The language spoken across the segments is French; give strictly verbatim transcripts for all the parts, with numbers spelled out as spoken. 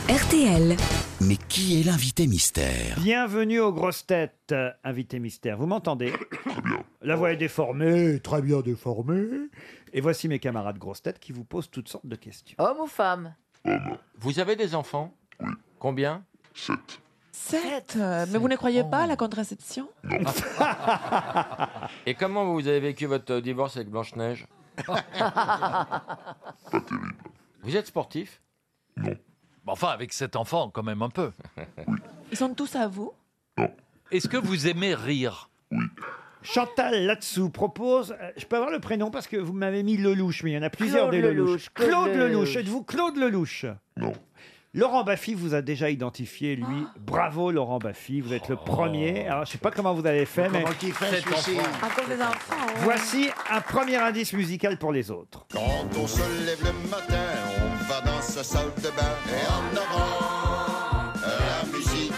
R T L. Mais qui est l'invité mystère? Bienvenue aux grosses têtes, euh, invité mystère. Vous m'entendez? Très bien. La voix est déformée, très bien déformée. Et voici mes camarades grosses têtes qui vous posent toutes sortes de questions. Homme ou femme? Vous avez des enfants? Oui. Combien? Sept. Sept. Mais vous ne croyez pas à la contraception? Et comment vous avez vécu votre divorce avec Blanche-Neige? Pas terrible. Vous êtes sportif? Non. Bon, enfin, avec cet enfant, quand même un peu. Ils sont tous à vous? Est-ce que vous aimez rire? Chantal là-dessous propose. euh, je peux avoir le prénom parce que vous m'avez mis Lelouch, mais il y en a plusieurs Claude des Lelouch, Lelouch. Claude Claude Lelouch. Lelouch. Êtes-vous Claude Lelouch? Non. Laurent Baffy vous a déjà identifié, lui. Bravo, Laurent Baffy. Vous êtes le premier. Alors, je sais pas comment vous avez fait, mais À cause des enfants. hein. voici un premier indice musical pour les autres. Quand on se lève le matin, on va dans sa salle de bain et en avant la musique.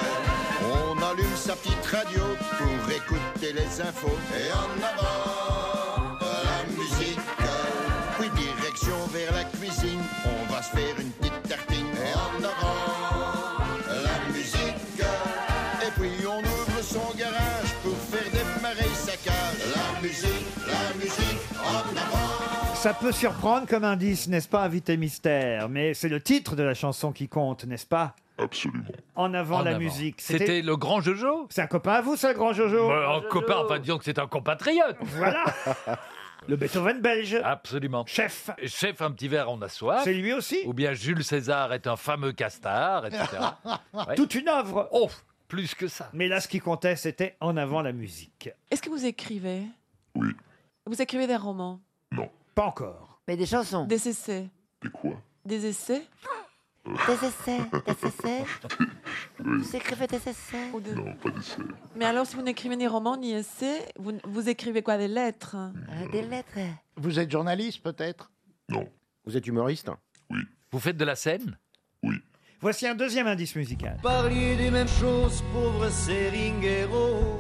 On allume sa petite radio pour écouter les infos et en avant la musique. Puis direction vers la cuisine, on va se faire une petite tartine et en avant la musique. Et puis on ouvre son garage pour faire démarrer sa cage. La musique, la musique, en avant. Ça peut surprendre comme indice, n'est-ce pas, invité mystère? Mais c'est le titre de la chanson qui compte, n'est-ce pas? Absolument. En avant En la avant. musique. C'était le grand Jojo? C'est un copain à vous, ça, le grand Jojo? Bah, un copain, enfin disons que c'est un compatriote. Voilà. Le Beethoven belge. Absolument. Chef. Chef, un petit verre, on a soif. C'est lui aussi. Ou bien Jules César est un fameux castard, et cetera. Ouais. Toute une œuvre. Oh, plus que ça. Mais là, ce qui comptait, c'était en avant la musique. Est-ce que vous écrivez? Oui. Vous écrivez des romans? Pas encore. Mais des chansons. Des essais? Et quoi? Des essais? Des essais, des essais. Vous écrivez des essais? Ou de- Non, pas d'essai. Mais alors, si vous n'écrivez ni romans ni essais, vous, vous écrivez quoi? Des lettres? Euh, Des lettres. Vous êtes journaliste, peut-être? Non. Vous êtes humoriste? Vous faites de la scène? Voici un deuxième indice musical. Parliez des mêmes choses, pauvres seringueros,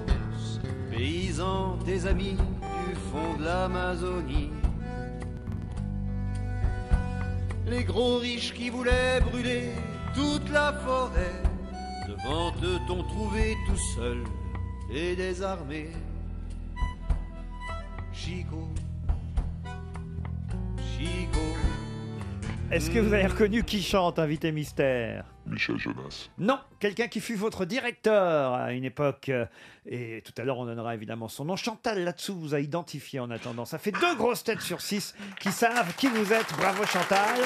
paysans, des amis du fond de l'Amazonie. Les gros riches qui voulaient brûler toute la forêt, devant eux t'ont trouvé tout seul et désarmé. Chico, Chico. Est-ce que vous avez reconnu qui chante, invité mystère? Michel Jonas. Non, quelqu'un qui fut votre directeur à une époque. euh, Et tout à l'heure, on donnera évidemment son nom. Chantal, là-dessous, vous a identifié en attendant. Ça fait deux grosses têtes sur six qui savent qui vous êtes. Bravo, Chantal.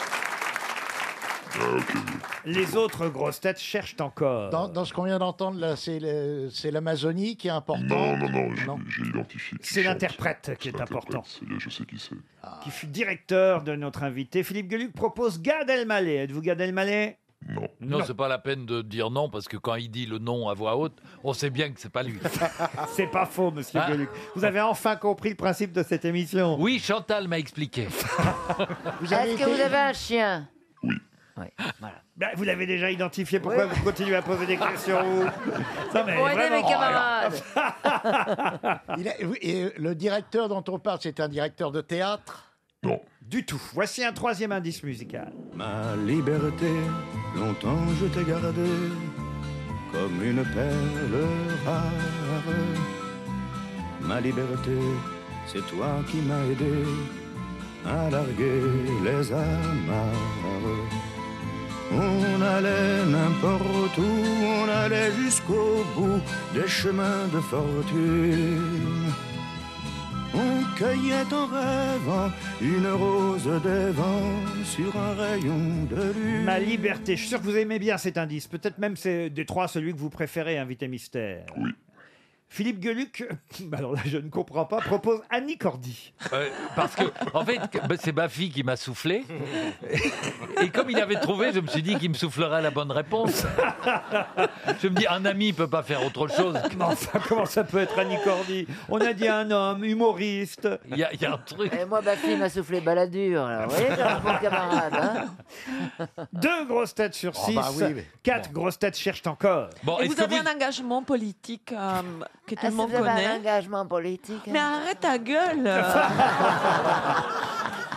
Ah, ok. Les autres grosses têtes cherchent encore. Dans, dans ce qu'on vient d'entendre, là, c'est le- c'est l'Amazonie qui est important. Non, non, non, j'ai- Non. j'ai identifié. qui C'est chante. l'interprète qui C'est est important. l'interprète, ça y est, je sais qui c'est. Qui fut directeur de notre invité. Philippe Gueluc propose Gad Elmaleh. Êtes-vous Gad Elmaleh? Non. Non, Non. c'est pas la peine de dire non, parce que quand il dit le nom à voix haute, on sait bien que c'est pas lui. C'est pas faux, monsieur Ah. Gueluc. Vous avez enfin compris le principe de cette émission. Oui, Chantal m'a expliqué. Vous avez Est-ce que été- vous avez un chien? Oui. Ouais, voilà. Ben, vous l'avez déjà identifié. Pourquoi Oui. vous continuez à poser des questions vous Non, mais Pour aider vraiment. mes camarades. il a- oui, et le directeur dont on parle, c'est un directeur de théâtre? Non. Du tout. Voici un troisième indice musical. Ma liberté, longtemps je t'ai gardée comme une perle rare. Ma liberté, c'est toi qui m'as aidé à larguer les amarres. On allait n'importe où, on allait jusqu'au bout des chemins de fortune. On cueillait en rêvant une rose des vents sur un rayon de lune. Ma liberté. Je suis sûr que vous aimez bien cet indice. Peut-être même c'est des trois celui que vous préférez, invité mystère. Oui. Philippe Gueluc, alors là je ne comprends pas, propose Annie Cordy. Euh, parce que, en fait, que- ben, c'est ma fille qui m'a soufflé. Et comme il avait trouvé, je me suis dit qu'il me soufflerait la bonne réponse. Je me dis, un ami peut pas faire autre chose. Mais enfin, comment ça peut être Annie Cordy? On a dit un homme, humoriste. Il y, a- il y a un truc. Et moi, ma fille m'a soufflé baladure. Alors, vous voyez, j'ai un bon camarade. Hein. Deux grosses têtes sur Oh, six. bah oui, mais- Quatre grosses têtes cherchent encore. Bon, Et est-ce vous que avez vous... un engagement politique euh, que tout Ah, le monde vous avez un connaît. engagement politique. hein. Mais arrête ta gueule.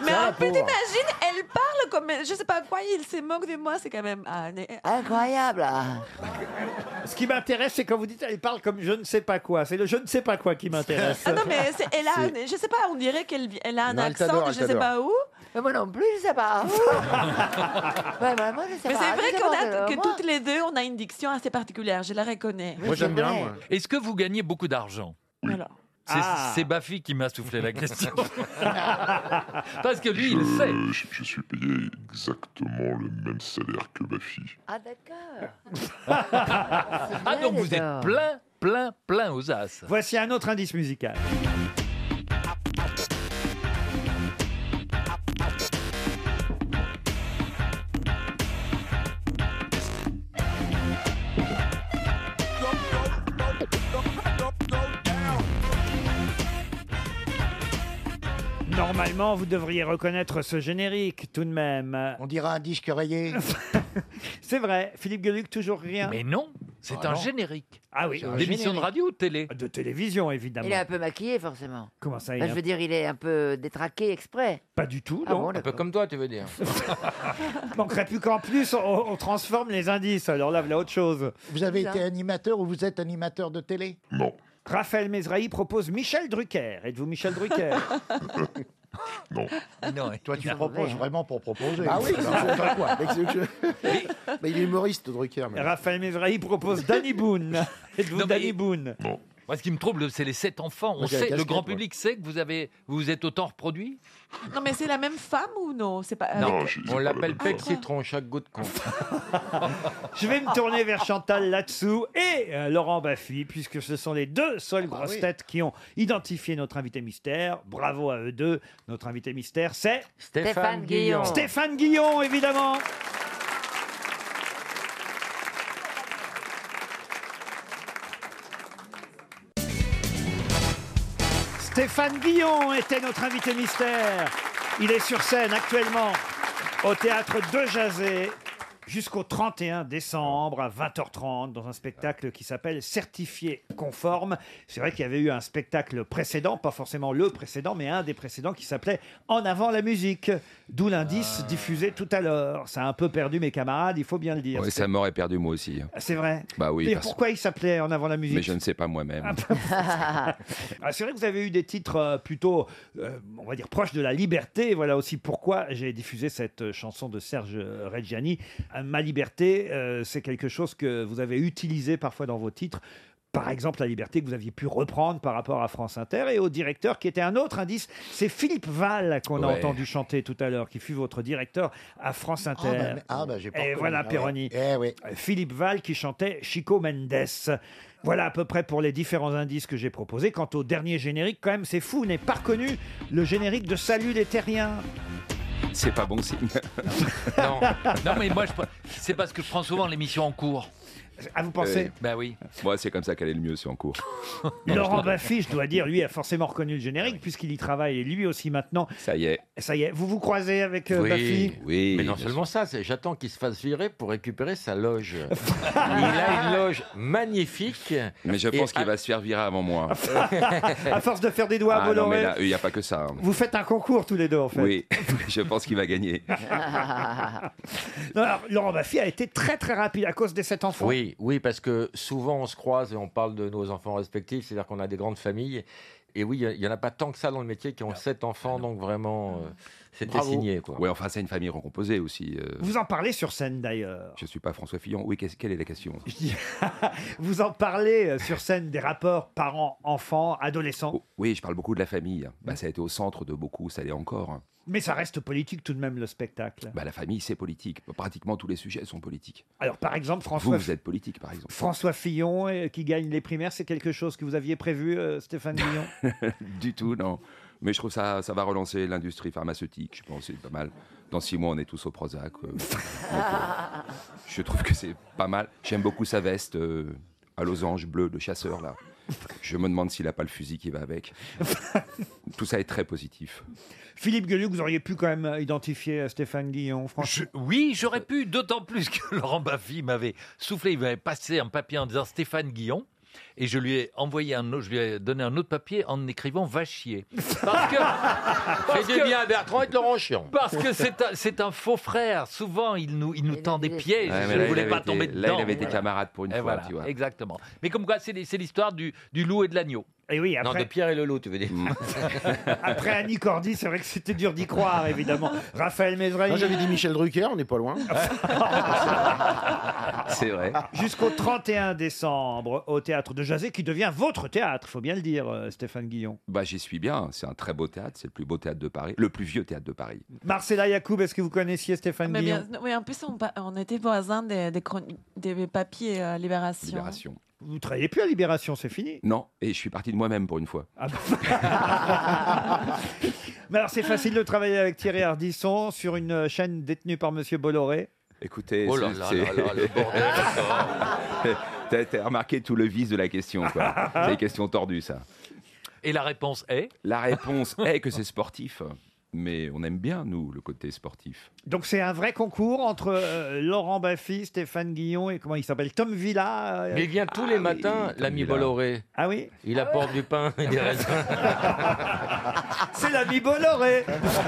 Mais Ça, un peu pour- t'imagines, elle parle comme, je sais pas quoi, il se moque de moi, c'est quand même... Ah, né- Incroyable. Ce qui m'intéresse, c'est quand vous dites elle parle comme je ne sais pas quoi. C'est le je ne sais pas quoi qui m'intéresse. Ah non, mais c'est- elle a, un- je sais pas, on dirait qu'elle elle a un Non, elle accent t'adore, de elle je sais t'adore. pas où. Mais moi non plus, je sais pas. Ouais, bah, moi, je sais Mais pas. c'est Je vrai sais qu'on pas, a, euh, que moi. toutes les deux, on a une diction assez particulière, je la reconnais. Moi, j'aime bien, vrai. moi. Est-ce que vous gagnez beaucoup d'argent? Alors. C'est Ah. c'est Baffy qui m'a soufflé la question. Parce que lui, il le sait. Je, je- je suis payé exactement le même salaire que ma fille. Ah, d'accord. Ah, donc vous êtes plein, plein, plein aux as. Voici un autre indice musical. Normalement, vous devriez reconnaître ce générique tout de même. On dirait un disque rayé. C'est vrai, Philippe Gueluc, toujours rien. Mais non, c'est Ah un non. générique. Ah oui, D'émission de radio ou de télé? de télévision, évidemment. Il est un peu maquillé, forcément. Comment ça, il Bah, est je un- veux dire, il est un peu détraqué exprès. Pas du tout, Ah non. bon, Un peu d'accord. comme toi, tu veux dire. Il manquerait plus qu'en plus, on, on transforme les indices. Alors là, voilà autre chose. Vous avez Bizarre. été animateur ou vous êtes animateur de télé? Non, Raphaël Mesrahi propose Michel Drucker. Êtes-vous Michel Drucker? non. Non, Toi, tu Ça proposes va, hein. vraiment pour proposer. Ah oui, Alors, c'est faire quoi Mec, c'est que je- Bah, il est humoriste, Drucker. mais- Raphaël Mesrahi propose Danny Boone. Êtes-vous Non, mais- Danny Boone? Moi, ce qui me trouble, c'est les sept enfants. On Moi, j'ai la sait, le casquette, grand moi. public sait que vous avez, vous vous êtes autant reproduit. Non, mais c'est la même femme ou non? C'est pas. Non, avec- je- c'est On pas la l'appelle même Pec chose. Citron, chaque goutte compte. Je vais me tourner vers Chantal là-dessous et euh, Laurent Baffy, puisque ce sont les deux seules bah grosses oui. têtes qui ont identifié notre invité mystère. Bravo à eux deux. Notre invité mystère, c'est Stéphane Stéphane Guillon. Guillon. Stéphane Guillon, évidemment. Stéphane Guillon était notre invité mystère. Il est sur scène actuellement au théâtre de Jazet jusqu'au trente et un décembre à vingt heures trente dans un spectacle qui s'appelle Certifié conforme. C'est vrai qu'il y avait eu un spectacle précédent, pas forcément le précédent, mais un des précédents qui s'appelait En avant la musique, d'où l'indice diffusé tout à l'heure. Ça a un peu perdu mes camarades, il faut bien le dire. Oui, ça m'aurait perdu moi aussi. C'est vrai. Bah oui, Et parce- pourquoi il s'appelait En avant la musique? mais je ne sais pas moi-même. Ah, c'est vrai que vous avez eu des titres euh, plutôt, euh, on va dire, proches de la liberté. Voilà aussi pourquoi j'ai diffusé cette euh, chanson de Serge euh, Reggiani. Euh, Ma liberté, euh, c'est quelque chose que vous avez utilisé parfois dans vos titres. Par exemple, la liberté que vous aviez pu reprendre par rapport à France Inter et au directeur qui était un autre indice. C'est Philippe Val qu'on a Ouais. entendu chanter tout à l'heure, qui fut votre directeur à France Ah, Inter. bah, mais- ah, bah, j'ai pas Et reconnu. voilà, Ah ouais. Perroni. Eh oui. Euh, Philippe Val qui chantait Chico Mendes. Voilà à peu près pour les différents indices que j'ai proposés. Quant au dernier générique, quand même, c'est fou, vous n'avez pas reconnu le générique de Salut les Terriens. C'est pas bon signe. Non, non mais moi, je... c'est parce que je prends souvent l'émission en cours. Ah, vous pensez Euh, Ben oui. Moi, c'est comme ça qu'elle est le mieux, c'est en cours. Laurent Baffy, je dois dire, lui a forcément reconnu le générique puisqu'il y travaille et lui aussi maintenant. Ça y est. Ça y est, vous vous croisez avec euh, Baffy? Oui. Mais non bien seulement ça, c'est- j'attends qu'il se fasse virer pour récupérer sa loge. Il a une loge magnifique. sûr. Mais je Et pense qu'il à- va se faire virer avant moi. À force de faire des doigts à Ah non, Bolloré, mais là, il n'y a pas que ça. hein. vous faites un concours tous les deux en fait. Oui, je pense qu'il va gagner. Non, alors, Laurent Baffy a été très très rapide à cause des sept enfants. Oui, oui, parce que souvent on se croise et on parle de nos enfants respectifs, c'est-à-dire qu'on a des grandes familles. Et oui, il n'y en a pas tant que ça dans le métier qui ont sept enfants, donc vraiment, euh, c'était Bravo. signé. Quoi. Oui, enfin, c'est une famille recomposée aussi. euh. Vous en parlez sur scène d'ailleurs. Je suis pas François Fillon. Oui, qu'est-ce- quelle est la question? Je dis- Vous en parlez euh, sur scène des rapports parents-enfants, adolescents. Oh, oui, je parle beaucoup de la famille. Bah, ça a été au centre de beaucoup, ça l'est encore. Mais ça reste politique tout de même le spectacle. Bah, la famille, c'est politique. Pratiquement tous les sujets sont politiques. Alors par exemple, Vous, François, vous êtes politique, par exemple. François Fillon euh, qui gagne les primaires, c'est quelque chose que vous aviez prévu, euh, Stéphane Guillon? Du tout, non. Mais je trouve ça, ça va relancer l'industrie pharmaceutique. Je pense que c'est pas mal. Dans six mois, on est tous au Prozac. euh. Donc, euh, je trouve que c'est pas mal. J'aime beaucoup sa veste euh, à losange bleu de chasseur, là. Je me demande s'il n'a pas le fusil qui va avec. Tout ça est très positif. Philippe Gueluc, vous auriez pu quand même identifier euh, Stéphane Guillon, franchement. Je- oui, j'aurais pu, d'autant plus que Laurent Baffy m'avait soufflé, il m'avait passé un papier en disant Stéphane Guillon. Et je lui ai envoyé un autre, je lui ai donné un autre papier en écrivant va chier. Parce que. Fais du bien à Bertrand et te le rend chiant. Parce que c'est un, c'est un faux frère. Souvent, il nous, il nous tend des pièges. Ouais, mais je là, ne voulais il pas avait tomber été- dedans. là, il avait été Voilà. camarade pour une Et fois, voilà, tu vois. Exactement. Mais comme quoi, c'est, c'est l'histoire du, du loup et de l'agneau. Et oui, Non, après, de Pierre et le loup, tu veux dire. après Annie Cordy, c'est vrai que c'était dur d'y croire, évidemment. Raphaël Mesrahi. Moi, j'avais dit Michel Drucker, on n'est pas loin. C'est vrai. Jusqu'au trente et un décembre, au théâtre de Jazé, qui devient votre théâtre, faut bien le dire, euh, Stéphane Guillon. Bah, j'y suis bien. C'est un très beau théâtre. C'est le plus beau théâtre de Paris. Le plus vieux théâtre de Paris. Marcella Yacoub, est-ce que vous connaissiez Stéphane Mais Guillon bien, oui, en plus, on, pa- on était voisins des, des, chroni- des papiers euh, Libération. Libération. Vous travaillez plus à Libération, c'est fini. Non, et je suis parti de moi-même pour une fois. Ah bah. Mais alors, c'est facile de travailler avec Thierry Ardisson sur une chaîne détenue par Monsieur Bolloré. Écoutez, Oh là c'est- là c'est- là là, le bordel. T'as t'as remarqué tout le vice de la question, quoi. C'est une question tordue, ça. Et la réponse est La réponse est que c'est sportif. Mais on aime bien, nous, le côté sportif. Donc c'est un vrai concours entre euh, Laurent Baffy, Stéphane Guillon et comment il s'appelle, Tom Villa. euh, Mais il vient tous les Ah oui, matins, Tom l'ami Villa. Bolloré. Ah oui, Il apporte du pain et des raisins. c'est l'ami Bolloré.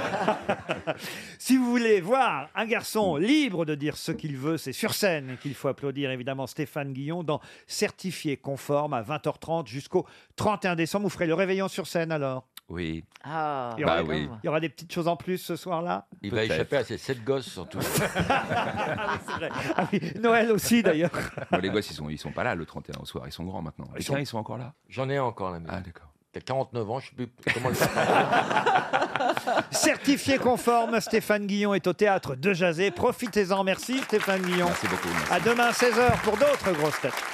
Si vous voulez voir un garçon libre de dire ce qu'il veut, c'est sur scène qu'il faut applaudir évidemment Stéphane Guillon dans Certifié conforme à vingt heures trente jusqu'au trente et un décembre. Vous ferez le réveillon sur scène alors. Oui. Ah, Il y aura, Bah oui. il y aura des petites choses en plus ce soir-là. Il va Peut-être. échapper à ses sept gosses, surtout. Ah oui, Noël aussi d'ailleurs. Bon, les gosses, ils sont, ils sont pas là le trente et un au soir. Ils sont grands maintenant. Les Ils sont- tiens, ils sont encore là. J'en ai encore, l'ami. Ah, d'accord. T'as quarante-neuf ans, je sais plus comment le faire. Certifié conforme, Stéphane Guillon est au théâtre de Jazé. Profitez-en. Merci Stéphane Guillon. Merci beaucoup. merci. À demain seize heures pour d'autres grosses têtes.